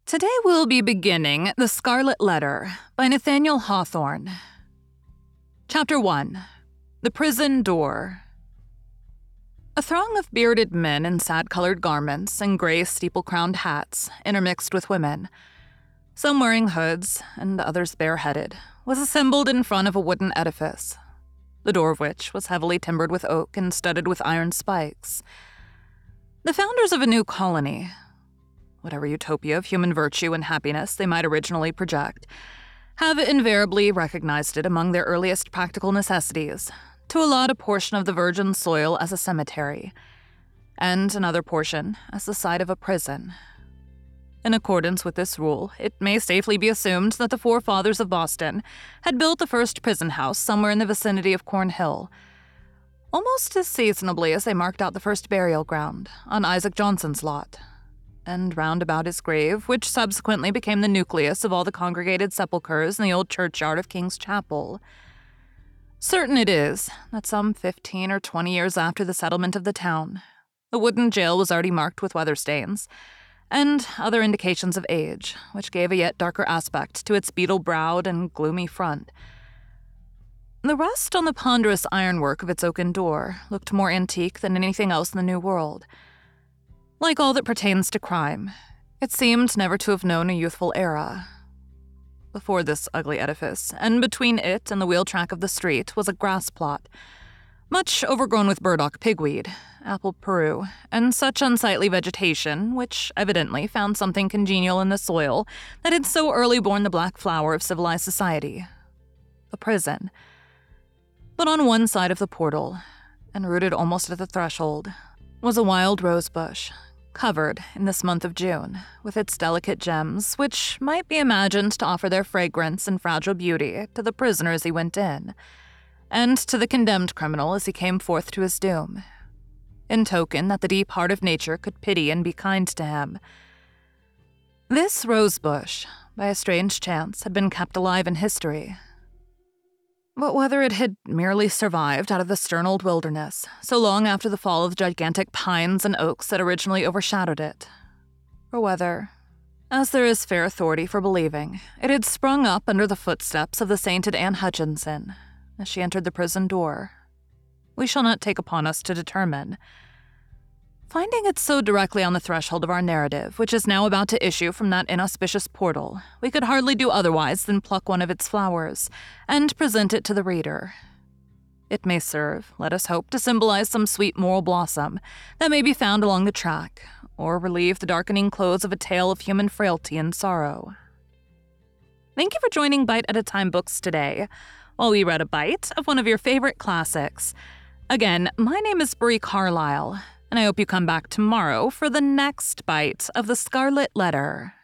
Today we'll be beginning The Scarlet Letter by Nathaniel Hawthorne. Chapter 1. The Prison Door. A throng of bearded men in sad-colored garments and gray steeple-crowned hats, intermixed with women, some wearing hoods and others bareheaded, was assembled in front of a wooden edifice, the door of which was heavily timbered with oak and studded with iron spikes. The founders of a new colony, whatever utopia of human virtue and happiness they might originally project, have invariably recognized it among their earliest practical necessities to allot a portion of the virgin soil as a cemetery, and another portion as the site of a prison. In accordance with this rule, it may safely be assumed that the forefathers of Boston had built the first prison house somewhere in the vicinity of Cornhill, almost as seasonably as they marked out the first burial ground on Isaac Johnson's lot, and round about his grave, which subsequently became the nucleus of all the congregated sepulchres in the old churchyard of King's Chapel. Certain it is that some 15 or 20 years after the settlement of the town, the wooden jail was already marked with weather stains and other indications of age, which gave a yet darker aspect to its beetle-browed and gloomy front. The rust on the ponderous ironwork of its oaken door looked more antique than anything else in the New World. Like all that pertains to crime, it seemed never to have known a youthful era. Before this ugly edifice, and between it and the wheel track of the street, was a grass plot, much overgrown with burdock pigweed, apple peru, and such unsightly vegetation, which evidently found something congenial in the soil that had so early borne the black flower of civilized society, a prison. But on one side of the portal, and rooted almost at the threshold, was a wild rose bush, covered, in this month of June, with its delicate gems, which might be imagined to offer their fragrance and fragile beauty to the prisoner as he went in, and to the condemned criminal as he came forth to his doom, in token that the deep heart of nature could pity and be kind to him. This rose bush, by a strange chance, had been kept alive in history. But whether it had merely survived out of the stern old wilderness, so long after the fall of the gigantic pines and oaks that originally overshadowed it, or whether, as there is fair authority for believing, it had sprung up under the footsteps of the sainted Anne Hutchinson as she entered the prison door, we shall not take upon us to determine. Finding it so directly on the threshold of our narrative, which is now about to issue from that inauspicious portal, we could hardly do otherwise than pluck one of its flowers and present it to the reader. It may serve, let us hope, to symbolize some sweet moral blossom that may be found along the track, or relieve the darkening close of a tale of human frailty and sorrow. Thank you for joining Bite at a Time Books today, while we read a bite of one of your favorite classics. Again, my name is Brie Carlisle, and I hope you come back tomorrow for the next bite of The Scarlet Letter.